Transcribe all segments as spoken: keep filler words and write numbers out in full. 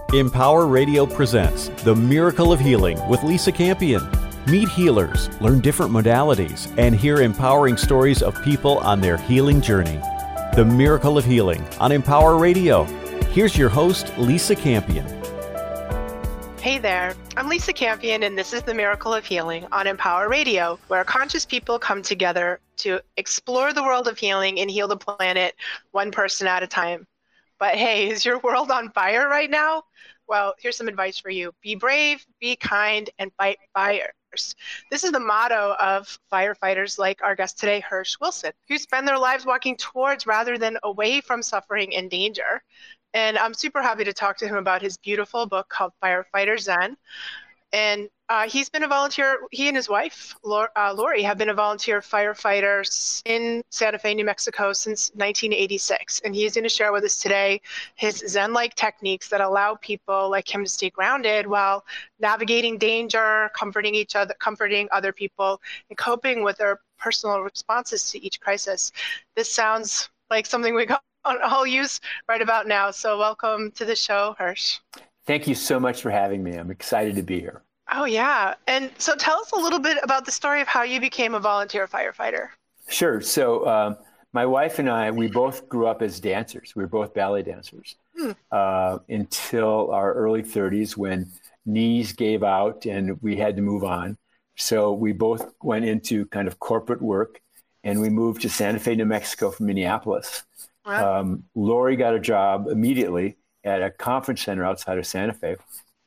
Empower Radio presents The Miracle of Healing with Lisa Campion. Meet healers, learn different modalities, and hear empowering stories of people on their healing journey. The Miracle of Healing on Empower Radio. Here's your host, Lisa Campion. Hey there, I'm Lisa Campion, and this is The Miracle of Healing on Empower Radio, where conscious people come together to explore the world of healing and heal the planet one person at a time. But hey, is your world on fire right now? Well, here's some advice for you. Be brave, be kind, and fight fires. This is the motto of firefighters like our guest today, Hirsch Wilson, who spend their lives walking towards rather than away from suffering and danger. And I'm super happy to talk to him about his beautiful book called Firefighter Zen. And uh, he's been a volunteer, he and his wife, Lori, uh, Lori, have been a volunteer firefighters in Santa Fe, New Mexico since nineteen eighty-six. And he's going to share with us today his Zen-like techniques that allow people like him to stay grounded while navigating danger, comforting each other, comforting other people, and coping with their personal responses to each crisis. This sounds like something we all use right about now. So welcome to the show, Hirsch. Thank you so much for having me. I'm excited to be here. Oh, yeah. And so tell us a little bit about the story of how you became a volunteer firefighter. Sure. So um, my wife and I, we both grew up as dancers. We were both ballet dancers hmm. uh, until our early thirties when knees gave out and we had to move on. So we both went into kind of corporate work and we moved to Santa Fe, New Mexico from Minneapolis. Wow. Um, Lori got a job immediately at a conference center outside of Santa Fe.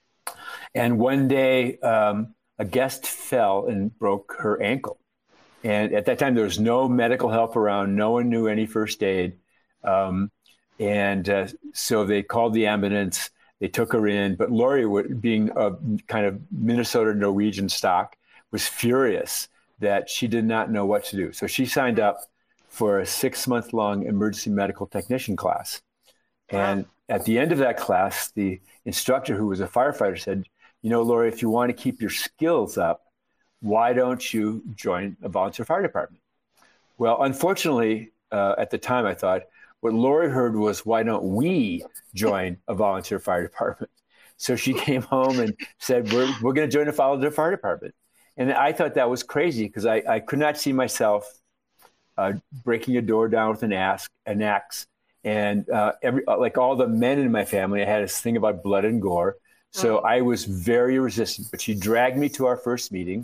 And one day, um, a guest fell and broke her ankle. And at that time, there was no medical help around. No one knew any first aid. Um, and uh, so they called the ambulance. They took her in. But Lori, being a kind of Minnesota Norwegian stock, was furious that she did not know what to do. So she signed up for a six-month-long emergency medical technician class. And at the end of that class, the instructor, who was a firefighter, said, you know, Lori, if you want to keep your skills up, why don't you join a volunteer fire department? Well, unfortunately, uh, at the time, I thought, what Lori heard was, why don't we join a volunteer fire department? So she came home and said, we're, we're going to join a volunteer fire department. And I thought that was crazy because I, I could not see myself uh, breaking a door down with an axe, an axe. And uh, every like all the men in my family, I had this thing about blood and gore. So I was very resistant. But she dragged me to our first meeting.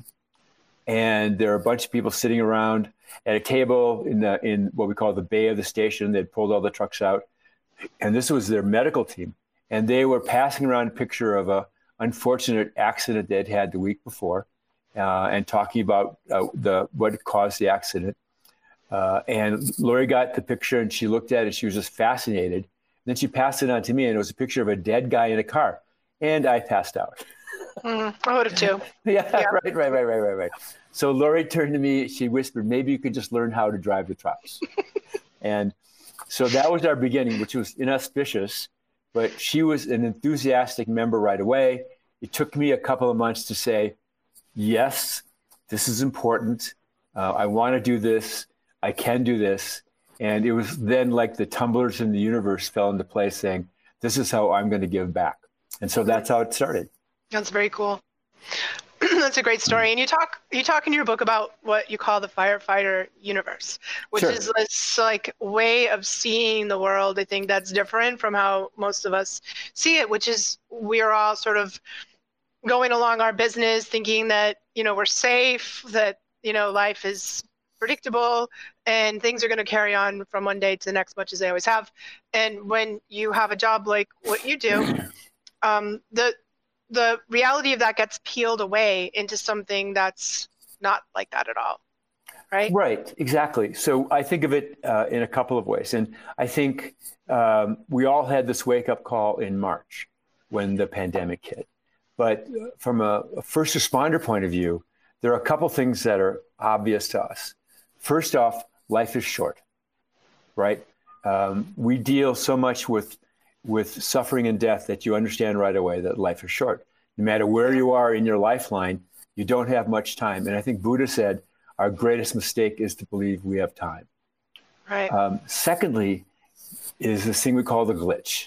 And there were a bunch of people sitting around at a table in the in what we call the bay of the station. They'd pulled all the trucks out. And this was their medical team. And they were passing around a picture of a unfortunate accident they'd had the week before uh, and talking about uh, the what caused the accident. Uh, and Lori got the picture and she looked at it. She was just fascinated. And then she passed it on to me and it was a picture of a dead guy in a car. And I passed out. Mm, I would have too. yeah, yeah, right, right, right, right, right, right. So Lori turned to me. She whispered, maybe you could just learn how to drive the trucks. And so that was our beginning, which was inauspicious. But she was an enthusiastic member right away. It took me a couple of months to say, yes, this is important. Uh, I want to do this. I can do this. And it was then like the tumblers in the universe fell into place saying, this is how I'm going to give back. And so that's how it started. That's very cool. That's a great story. And you talk you talk in your book about what you call the firefighter universe, which sure. is this like way of seeing the world. I think that's different from how most of us see it, which is we're all sort of going along our business thinking that, you know, we're safe, that, you know, life is predictable and things are going to carry on from one day to the next, much as they always have. And when you have a job like what you do, um, the the reality of that gets peeled away into something that's not like that at all, right? Right, exactly. So I think of it uh, in a couple of ways. And I think um, we all had this wake-up call in March when the pandemic hit. But from a, a first responder point of view, there are a couple things that are obvious to us. First off, life is short, right? Um, we deal so much with with suffering and death that you understand right away that life is short. No matter where you are in your lifeline, you don't have much time. And I think Buddha said, our greatest mistake is to believe we have time. Right. Um, secondly, is this thing we call the glitch.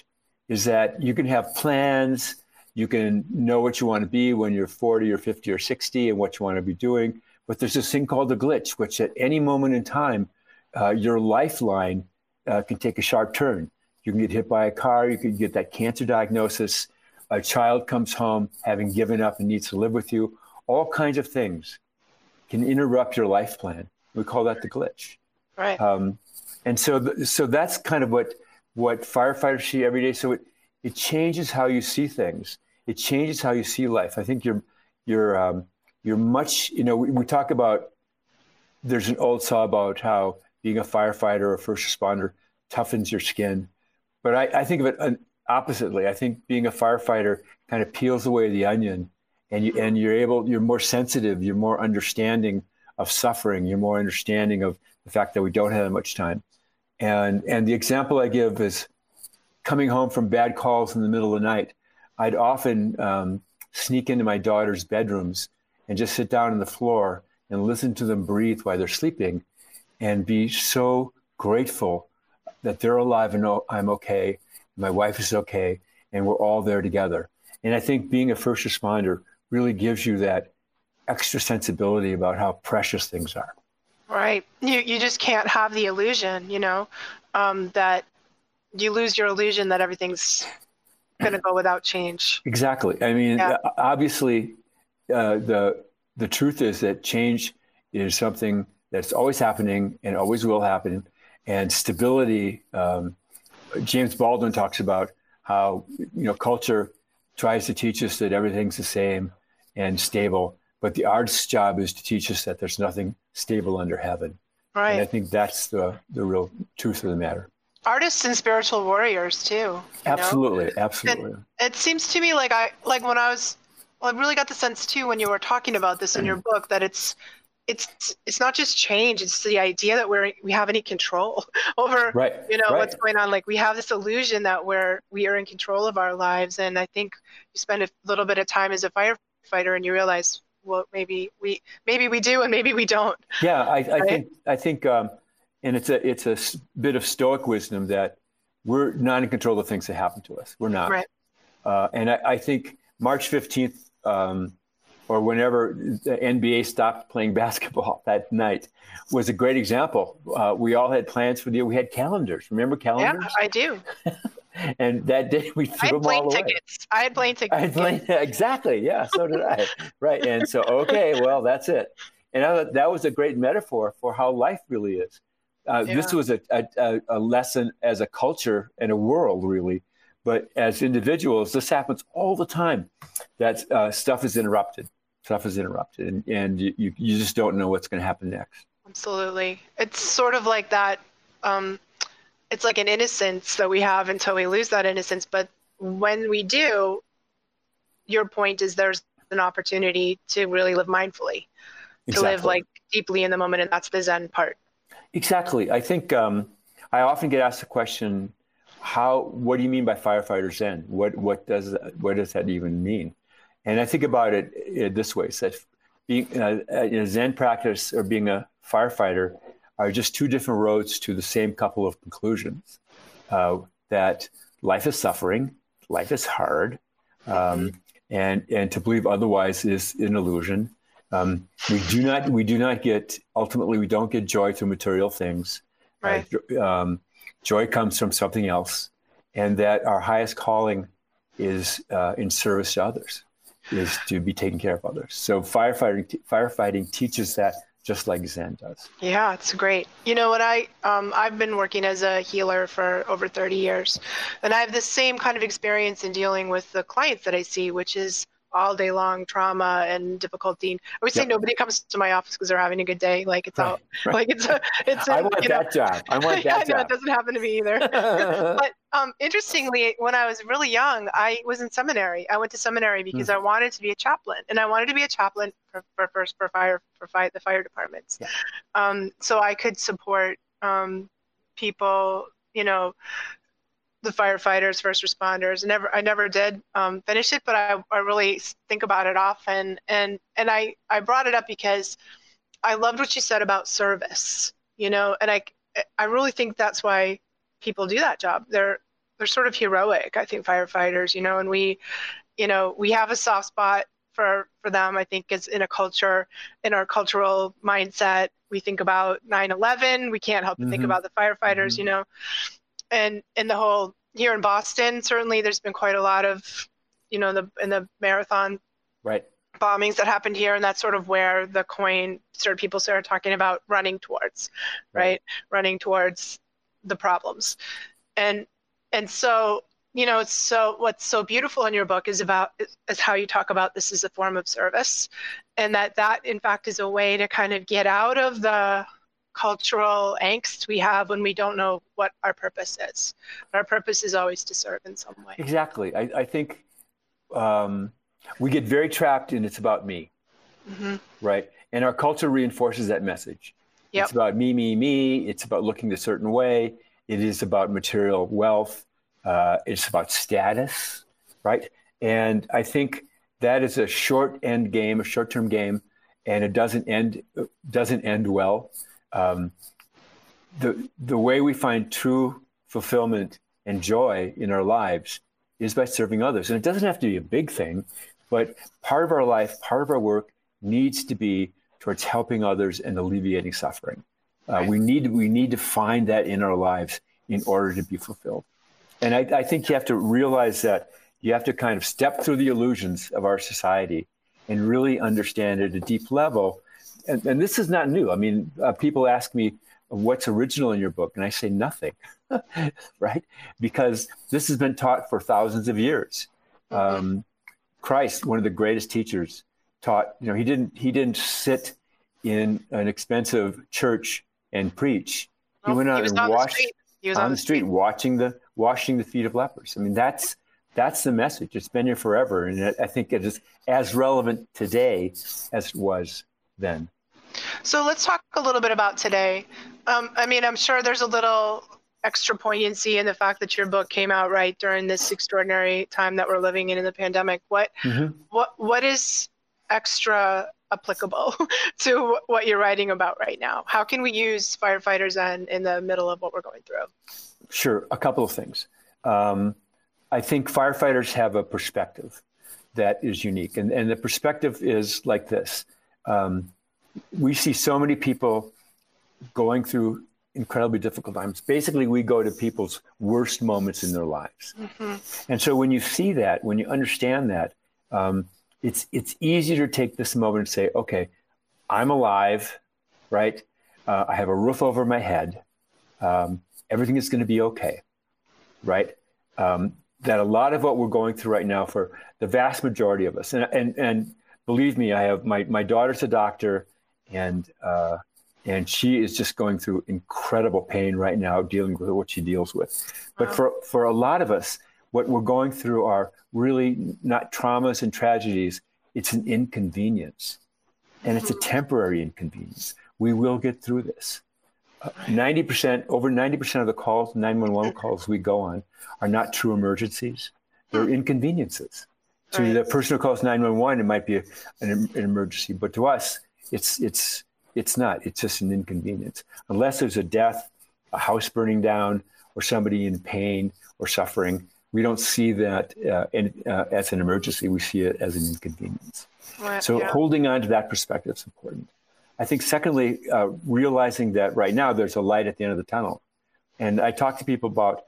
is that you can have plans, you can know what you want to be when you're forty or fifty or sixty and what you want to be doing. But there's this thing called the glitch, which at any moment in time, uh, your lifeline uh, can take a sharp turn. You can get hit by a car, you can get that cancer diagnosis, a child comes home having given up and needs to live with you. All kinds of things can interrupt your life plan. We call that the glitch. Right. Um, and so, th- so that's kind of what what firefighters see every day. So it it changes how you see things. It changes how you see life. I think you're you're um, you're much. You know, we, we talk about. There's an old saw about how being a firefighter or a first responder toughens your skin, but I, I think of it uh, oppositely. I think being a firefighter kind of peels away the onion. And you and you're able, you're more sensitive, you're more understanding of suffering, you're more understanding of the fact that we don't have that much time. And and the example I give is coming home from bad calls in the middle of the night. I'd often um, sneak into my daughter's bedrooms and just sit down on the floor and listen to them breathe while they're sleeping, and be so grateful that they're alive and I'm okay, my wife is okay, and we're all there together. And I think being a first responder really gives you that extra sensibility about how precious things are. Right. You you just can't have the illusion, you know, um, that you lose your illusion that everything's going to go without change. Exactly. I mean, yeah. obviously, uh, the the truth is that change is something that's always happening and always will happen. And stability, um, James Baldwin talks about how, you know, culture tries to teach us that everything's the same and stable, but the artist's job is to teach us that there's nothing stable under heaven. Right. And I think that's the, the real truth of the matter. Artists and spiritual warriors too. Absolutely, know? absolutely. And it seems to me like I like when I was, well, I really got the sense too when you were talking about this in your book that it's it's it's not just change; it's the idea that we're we have any control over right, you know right. what's going on. Like we have this illusion that we're we are in control of our lives, and I think you spend a little bit of time as a firefighter and you realize, well, maybe we maybe we do and maybe we don't. Yeah, I, I right? think I think, um, and it's a it's a bit of Stoic wisdom that we're not in control of things that happen to us. We're not. Right. Uh, and I, I think March fifteenth. Um, or whenever the N B A stopped playing basketball that night was a great example. Uh, we all had plans for the year. We had calendars. Remember calendars? Yeah, I do. And that day we threw I had them plane all away. tickets. I had plane tickets. I had plane, exactly. Yeah, so did I. Right. And so, okay, well, that's it. And I, that was a great metaphor for how life really is. Uh, yeah. This was a, a, a lesson as a culture and a world, really. But as individuals, this happens all the time, that uh, stuff is interrupted. Stuff is interrupted, and, and you, you just don't know what's going to happen next. Absolutely. It's sort of like that. Um, it's like an innocence that we have until we lose that innocence. But when we do, your point is there's an opportunity to really live mindfully, exactly. to live like deeply in the moment. And that's the Zen part. Exactly. I think um, I often get asked the question, how, what do you mean by firefighter Zen? What, what does that, what does that even mean? And I think about it, it this way: so that being uh, in a Zen practice or being a firefighter are just two different roads to the same couple of conclusions. Uh, that life is suffering, life is hard, um, and and to believe otherwise is an illusion. Um, we do not we do not get ultimately we don't get joy through material things. Right. Uh, um, joy comes from something else, and that our highest calling is uh, in service to others. Is to be taking care of others. So firefighting firefighting teaches that just like Zen does. Yeah, it's great. You know what, I um, I've been working as a healer for over thirty years, and I have the same kind of experience in dealing with the clients that I see, which is all day long trauma and difficulty. I would say yep. nobody comes to my office because they're having a good day. Like it's right, out, right. like it's a, it's. A, I want that know. job. I want that yeah, job. No, it doesn't happen to me either. But um, interestingly, when I was really young, I was in seminary. I went to seminary because mm. I wanted to be a chaplain, and I wanted to be a chaplain for, for first for fire for fire the fire departments, yeah. um, so I could support um, people, you know. The firefighters, first responders. I never, I never did um, finish it, but I, I really think about it often. And and I, I brought it up because I loved what you said about service, you know, and I, I really think that's why people do that job. They're they're sort of heroic, I think, firefighters, you know, and we, you know, we have a soft spot for, for them. I think it's in a culture, in our cultural mindset. We think about nine eleven, we can't help but mm-hmm. think about the firefighters, mm-hmm. you know, and, and the whole, here in Boston, certainly there's been quite a lot of, you know, the, in the marathon right. bombings that happened here. And that's sort of where the coin started, people started talking about running towards, right? right? Running towards the problems. And, and so, you know, it's so, what's so beautiful in your book is about, is how you talk about this as a form of service. And that that in fact is a way to kind of get out of the cultural angst we have when we don't know what our purpose is. Our purpose is always to serve in some way. Exactly. I, I think um, we get very trapped in it's about me, mm-hmm. right? And our culture reinforces that message. Yep. It's about me, me, me. It's about looking a certain way. It is about material wealth. Uh, it's about status, right? And I think that is a short end game, a short-term game, and it doesn't end doesn't end well. Um, the the way we find true fulfillment and joy in our lives is by serving others. And it doesn't have to be a big thing, but part of our life, part of our work needs to be towards helping others and alleviating suffering. Uh, we need we need to find that in our lives in order to be fulfilled. And I, I think you have to realize that you have to kind of step through the illusions of our society and really understand at a deep level. And, and this is not new. I mean, uh, people ask me, what's original in your book? And I say nothing, right? Because this has been taught for thousands of years. Um, Christ, one of the greatest teachers, taught, you know, he didn't, he didn't sit in an expensive church and preach. He well, went out and washed he was on, on the street, street, watching the, washing the feet of lepers. I mean, that's, that's the message. It's been here forever. And I think it is as relevant today as it was then. So let's talk a little bit about today. Um, I mean, I'm sure there's a little extra poignancy in the fact that your book came out right during this extraordinary time that we're living in in the pandemic. What, mm-hmm. what, what is extra applicable to what you're writing about right now? How can we use firefighters and in the middle of what we're going through? Sure. A couple of things. Um, I think firefighters have a perspective that is unique. And, and the perspective is like this. Um, we see so many people going through incredibly difficult times. Basically, we go to people's worst moments in their lives. Mm-hmm. And so when you see that, when you understand that, um, it's it's easier to take this moment and say, okay, I'm alive, right? Uh, I have a roof over my head. Um, everything is going to be okay, right? Um, that a lot of what we're going through right now for the vast majority of us, and and, and believe me, I have my, my daughter's a doctor, and uh, and she is just going through incredible pain right now, dealing with what she deals with. But wow. for, for a lot of us, what we're going through are really not traumas and tragedies. It's an inconvenience, and it's a temporary inconvenience. We will get through this. Uh, ninety percent, over ninety percent of the calls, nine one one calls we go on are not true emergencies. They're inconveniences. To right. the person who calls nine one one, it might be a, an, an emergency, but to us, it's it's it's not. It's just an inconvenience. Unless there's a death, a house burning down, or somebody in pain or suffering, we don't see that uh, in, uh, as an emergency. We see it as an inconvenience. Right, so yeah. holding on to that perspective is important. I think secondly, uh, realizing that right now there's a light at the end of the tunnel. And I talk to people about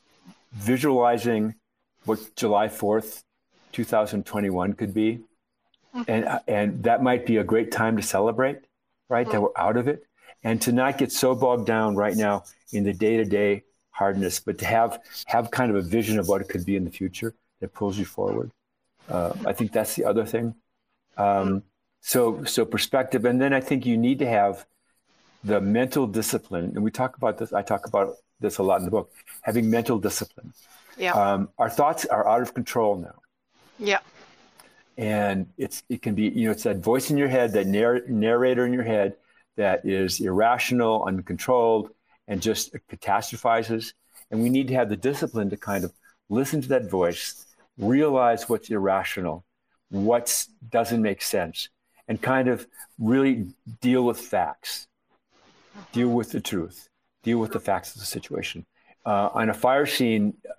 visualizing what July fourth, two thousand twenty-one could be. Mm-hmm. And, and that might be a great time to celebrate, right? Mm-hmm. That we're out of it. And to not get so bogged down right now in the day-to-day hardness, but to have have kind of a vision of what it could be in the future that pulls you forward. Uh, I think that's the other thing. Um, so so perspective. And then I think you need to have the mental discipline. And we talk about this, I talk about this a lot in the book, having mental discipline. Yeah. Um, our thoughts are out of control now. Yeah. And it's it can be, you know, it's that voice in your head, that narr- narrator in your head that is irrational, uncontrolled, and just catastrophizes. And we need to have the discipline to kind of listen to that voice, realize what's irrational, what doesn't make sense, and kind of really deal with facts, deal with the truth, deal with the facts of the situation. Uh, on a fire scene,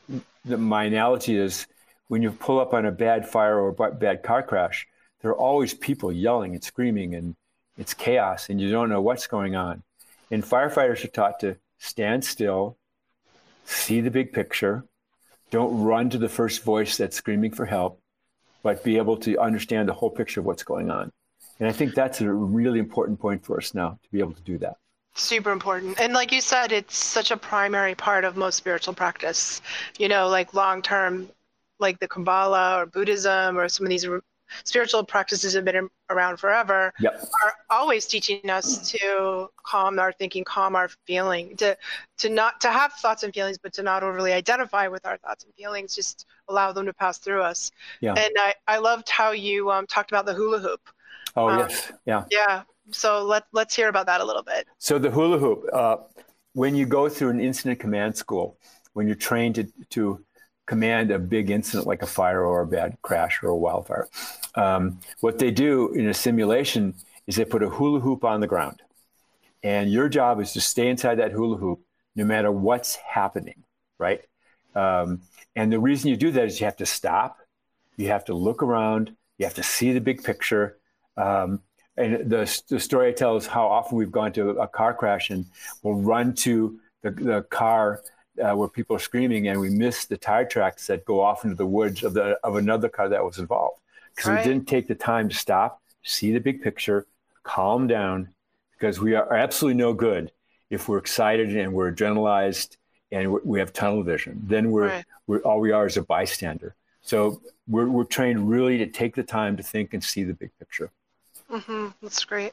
the, my analogy is when you pull up on a bad fire or a bad car crash, there are always people yelling and screaming, and it's chaos, and you don't know what's going on. And firefighters are taught to stand still, see the big picture, don't run to the first voice that's screaming for help, but be able to understand the whole picture of what's going on. And I think that's a really important point for us now, to be able to do that. Super important. And like you said, it's such a primary part of most spiritual practice, you know, like long-term, like the Kabbalah or Buddhism or some of these spiritual practices have been around forever, yep. are always teaching us to calm our thinking, calm our feeling, to to not to have thoughts and feelings, but to not overly identify with our thoughts and feelings, just allow them to pass through us. Yeah. And I, I loved how you um, talked about the hula hoop. Oh, um, yes. Yeah. Yeah. So let, let's hear about that a little bit. So the hula hoop, uh, when you go through an incident command school, when you're trained to, to command a big incident like a fire or a bad crash or a wildfire, um, what they do in a simulation is they put a hula hoop on the ground. And your job is to stay inside that hula hoop no matter what's happening, right? Um, and the reason you do that is you have to stop, you have to look around, you have to see the big picture. Um, and the, the story I tell is how often we've gone to a car crash and we'll run to the, the car uh, where people are screaming, and we miss the tire tracks that go off into the woods of the of another car that was involved. Because Right. we didn't take the time to stop, see the big picture, calm down, because we are absolutely no good if we're excited and we're adrenalized and we're, we have tunnel vision. Then we're, Right. we're all we are is a bystander. So we're we're trained really to take the time to think and see the big picture. Mm-hmm. That's great.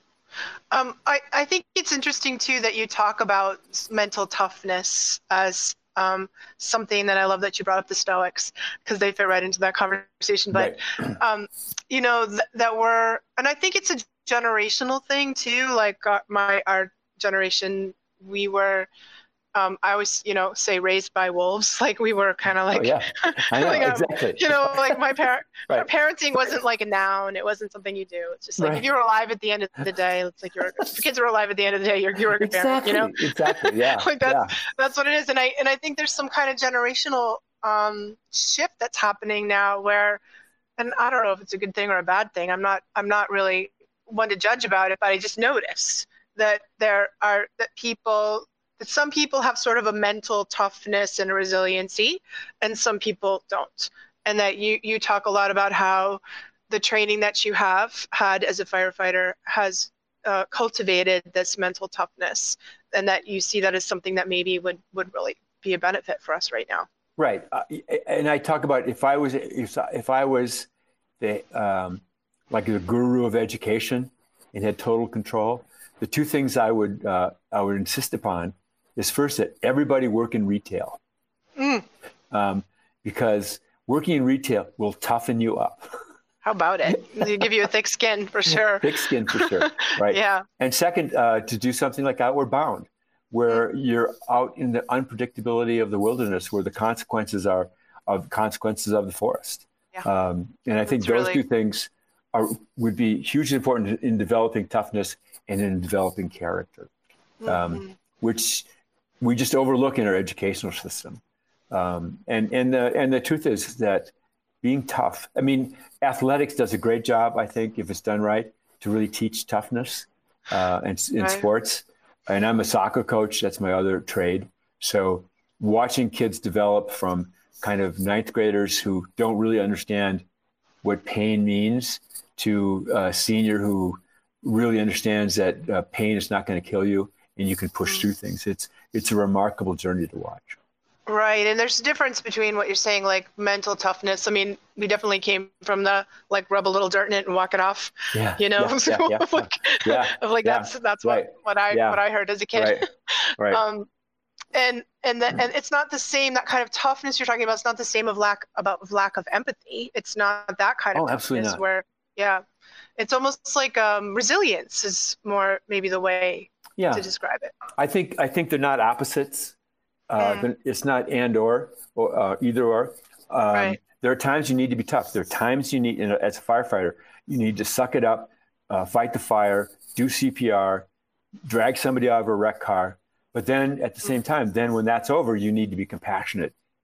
Um, I, I think it's interesting, too, that you talk about mental toughness as um, something that I love that you brought up the Stoics, because they fit right into that conversation. But, Right. um, you know, th- that we're, and I think it's a generational thing, too. Like uh, my, our generation, we were, um, I always, you know, say raised by wolves. Like we were kind of like, Oh, yeah, I know, like, um, exactly. you know, like my parent, Right. our parenting wasn't like a noun. It wasn't something you do. It's just like, Right. if you were alive at the end of the day, it's like you're, if your kids were alive at the end of the day, you're, you're a good Exactly. parent, you know? Exactly. Yeah. Like that's, yeah. that's what it is. And I, and I think there's some kind of generational um, shift that's happening now where, and I don't know if it's a good thing or a bad thing. I'm not, I'm not really one to judge about it, but I just notice that there are, that people, that some people have sort of a mental toughness and resiliency, and some people don't. And that you, you talk a lot about how the training that you have had as a firefighter has uh, cultivated this mental toughness, and that you see that as something that maybe would, would really be a benefit for us right now. Right. Uh, and I talk about if I was if, if I was the um, like the guru of education and had total control, the two things I would uh, I would insist upon is first that everybody work in retail, Mm. um, because working in retail will toughen you up. How about it? They give you a thick skin for sure. Thick skin for sure. Right. Yeah. And second, uh, to do something like Outward Bound, where you're out in the unpredictability of the wilderness, where the consequences are of consequences of the forest. Yeah. Um, and I think That's those really- two things are would be hugely important in developing toughness and in developing character, um, Mm-hmm. which we just overlook in our educational system. Um, and and the and the truth is that being tough. I mean, athletics does a great job, I think, if it's done right, to really teach toughness uh, in, in Right. sports. And I'm a soccer coach. That's my other trade. So watching kids develop from kind of ninth graders who don't really understand what pain means to a senior who really understands that uh, pain is not going to kill you and you can push through things. It's it's a remarkable journey to watch. Right. And there's a difference between what you're saying, like mental toughness. I mean, we definitely came from the like rub a little dirt in it and walk it off. Yeah. You know, Yeah. so Yeah. Yeah. like, Yeah. of like Yeah. that's that's Right. what, what I Yeah. what I heard as a kid. Right. Right. Um, and and the, and it's not the same, that kind of toughness you're talking about. It's not the same of lack about of lack of empathy. It's not that kind of Oh, absolutely toughness not. where yeah, it's almost like um, resilience is more maybe the way Yeah. to describe it. I think I think they're not opposites. Uh, Mm. they're- It's not and or or uh, either or. Um, Right. There are times you need to be tough. There are times you need, you know, as a firefighter, you need to suck it up, uh, fight the fire, do C P R, drag somebody out of a wrecked car. But then at the same time, then when that's over, you need to be compassionate.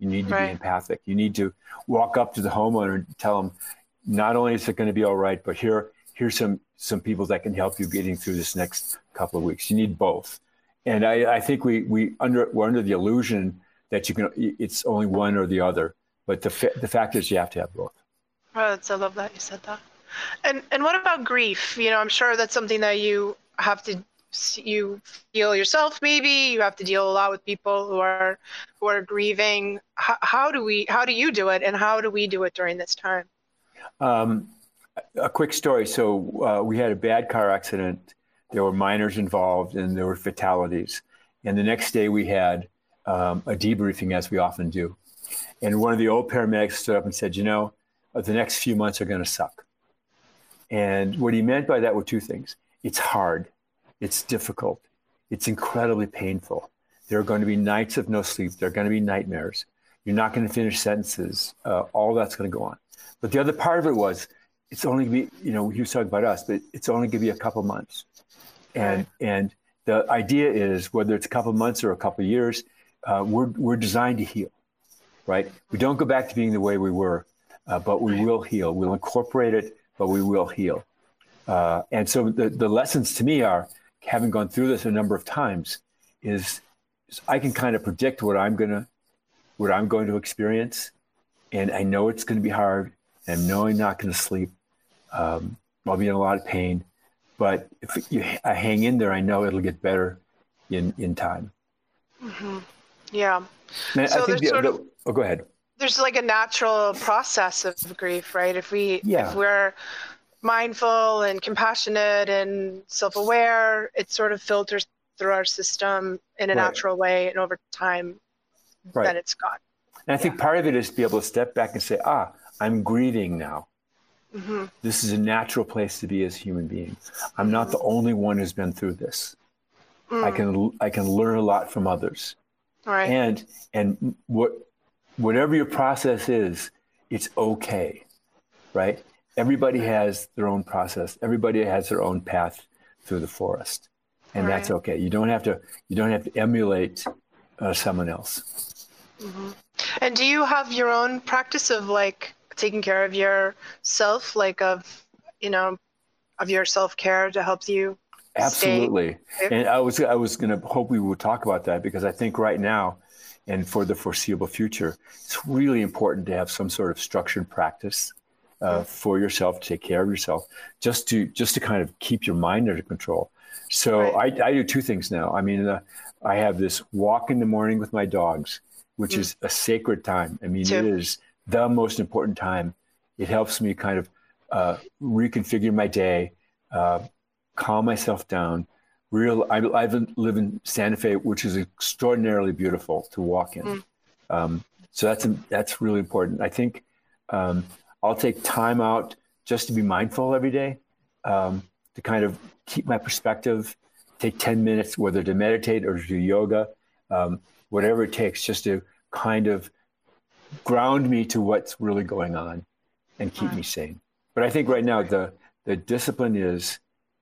You need to Right. be empathic. You need to walk up to the homeowner and tell them, not only is it going to be all right, but here, here's some some people that can help you getting through this next couple of weeks. You need both. And I, I think we we under we're under the illusion that you can it's only one or the other. But the fa- the fact is you have to have both. Oh, that's, I love that you said that. And and what about grief? You know, I'm sure that's something that you have to you feel yourself. Maybe you have to deal a lot with people who are who are grieving. How, how do we? How do you do it? And how do we do it during this time? Um, a quick story. So uh, we had a bad car accident. There were minors involved, and there were fatalities. And the next day we had um, a debriefing, as we often do. And one of the old paramedics stood up and said, "You know, the next few months are going to suck." And what he meant by that were two things. It's hard. It's difficult. It's incredibly painful. There are going to be nights of no sleep. There are going to be nightmares. You're not going to finish sentences. Uh, all that's going to go on. But the other part of it was, it's only going to be, you know, he was talking about us, but it's only going to be a couple months. And and the idea is, whether it's a couple months or a couple years, uh, we're we're designed to heal, right? We don't go back to being the way we were, uh, but we will heal. We'll incorporate it, but we will heal. Uh, and so the, the lessons to me are, having gone through this a number of times, is, is I can kind of predict what I'm gonna what I'm going to experience, and I know it's going to be hard. And I know I'm not going to sleep. Um, I'll be in a lot of pain, but if you, I hang in there, I know it'll get better in in time. Mm-hmm. Yeah. And So I think there's the, sort the, of- oh, go ahead. There's like a natural process of grief, right? If we Yeah. if we're mindful and compassionate and self-aware, it sort of filters through our system in a Right. natural way, and over time, Right. then it's gone. And I think part of it is to be able to step back and say, ah, I'm grieving now. Mm-hmm. This is a natural place to be as a human being. I'm not the only one who's been through this. Mm. I can I can learn a lot from others. All right. And and what whatever your process is, it's okay, right? Everybody has their own process. Everybody has their own path through the forest, and Right. that's okay. You don't have to you don't have to emulate uh, someone else. Mm-hmm. And do you have your own practice of like taking care of yourself, like of, you know, of your self-care to help you Absolutely. stay? And I was I was going to hope we would talk about that, because I think right now and for the foreseeable future, it's really important to have some sort of structured practice uh, for yourself, to take care of yourself, just to just to kind of keep your mind under control. So Right. I, I do two things now. I mean, uh, I have this walk in the morning with my dogs, which Mm. is a sacred time. I mean, Too. it is the most important time. It helps me kind of uh, reconfigure my day, uh, calm myself down. Real, I, I live in Santa Fe, which is extraordinarily beautiful to walk in. Mm. Um, so that's that's really important. I think um, I'll take time out just to be mindful every day, um, to kind of keep my perspective. Take ten minutes, whether to meditate or to do yoga, um, whatever it takes, just to kind of ground me to what's really going on and keep Right. me sane. But I think right now the the discipline is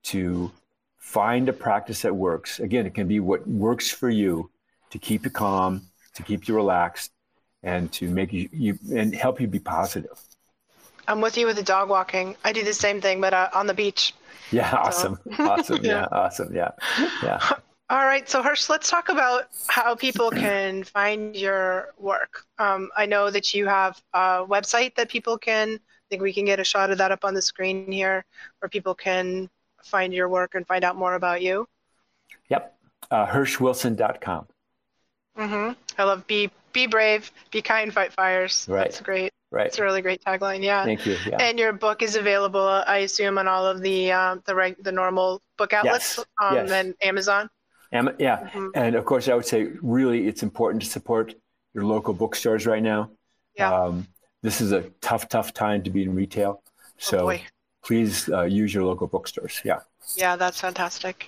to find a practice that works. Again, it can be what works for you to keep you calm, to keep you relaxed, and to make you, you and help you be positive. I'm with you with the dog walking. I do the same thing, but uh, on the beach. Yeah, awesome, awesome, yeah. Yeah. awesome, yeah, yeah. All right, so Hirsch, let's talk about how people can find your work. Um, I know that you have a website that people can, I think we can get a shot of that up on the screen here, where people can find your work and find out more about you. Yep, uh, Hirsch Wilson dot com. Mm-hmm. I love be be brave, be kind, fight fires. Right. That's great. Right. It's a really great tagline. Yeah. Thank you. Yeah. And your book is available, I assume, on all of the um, the reg- the normal book outlets, Yes. um, Yes. and Amazon. Am- yeah, Mhm. and of course, I would say really it's important to support your local bookstores right now. Yeah. Um, this is a tough, tough time to be in retail. So Oh boy. please uh, use your local bookstores. Yeah. Yeah, that's fantastic.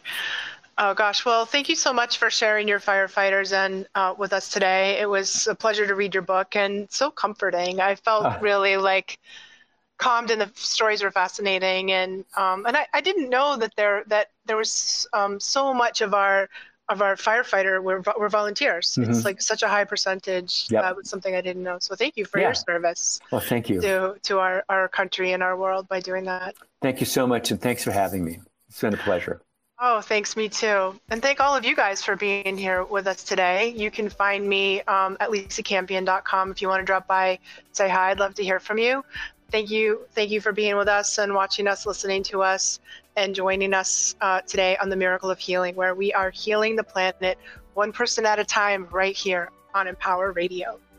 Oh gosh, well, thank you so much for sharing your firefighters and uh, with us today. It was a pleasure to read your book, and so comforting. I felt Ah. really like calmed, and the stories were fascinating. And um, and I, I didn't know that there that there was um, so much of our of our firefighter were, were volunteers. Mm-hmm. It's like such a high percentage. Yep. That was something I didn't know. So thank you for yeah. your service. Well, thank you. To, to our, our country and our world by doing that. Thank you so much. And thanks for having me. It's been a pleasure. Oh, thanks. Me too. And thank all of you guys for being here with us today. You can find me um, at lisa campion dot com if you want to drop by, say hi. I'd love to hear from you. Thank you. Thank you for being with us and watching us, listening to us, and joining us uh, today on The Miracle of Healing, where we are healing the planet one person at a time right here on Empower Radio.